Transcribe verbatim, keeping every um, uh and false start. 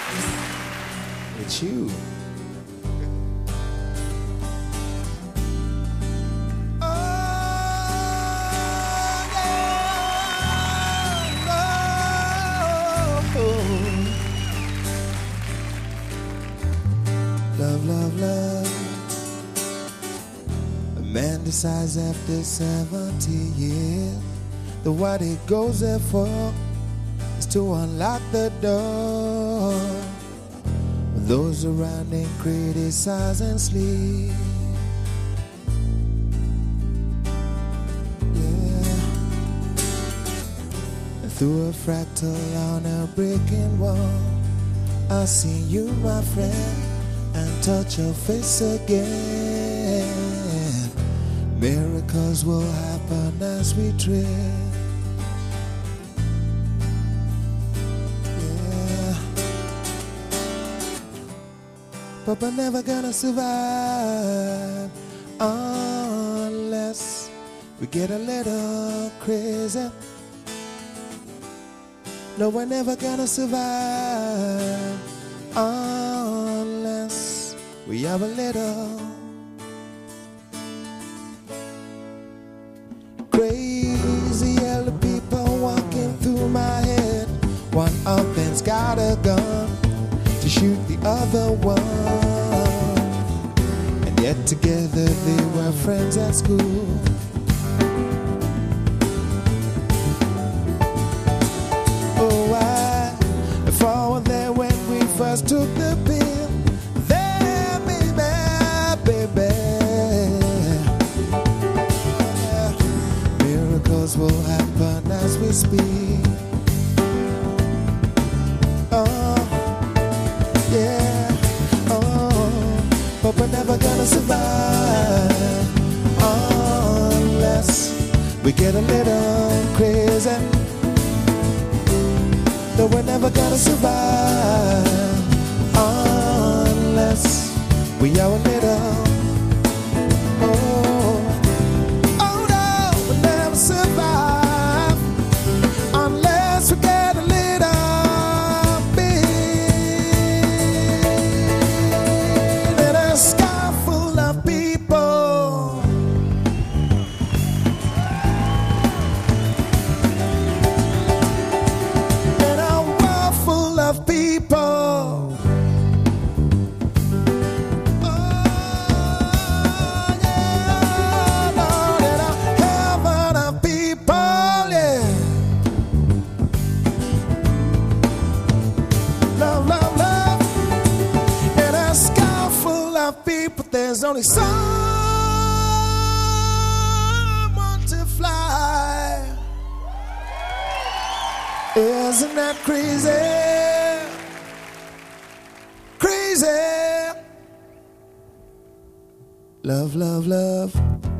It's you. Love, love, love. A man decides after seventy years that what he goes there for is to unlock the door. When those around him criticize and sleep. Yeah. And through a fractal on a breaking wall, I see you, my friend, and touch your face again. Miracles will happen as we tread. Yeah. But we're never gonna survive unless we get a little crazy. No, we're never gonna survive unless we have a little crazy yellow people walking through my head. One of them's got a gun to shoot the other one, and yet together they were friends at school. Oh, I forward there when we first took the pill. There, baby, baby, miracles will happen as we speak. Oh, yeah, oh, but we're never gonna survive unless we get a little crazy. No, we're never gonna survive unless we are a little. Oh, oh no, we'll never survive unless we get a little bit. In a sky full of people. Of people, oh yeah, Lord, in a heaven of people, yeah. Love, love, love. In a sky full of people, there's only someone to fly. Isn't that crazy? Crazy. Love, love, love.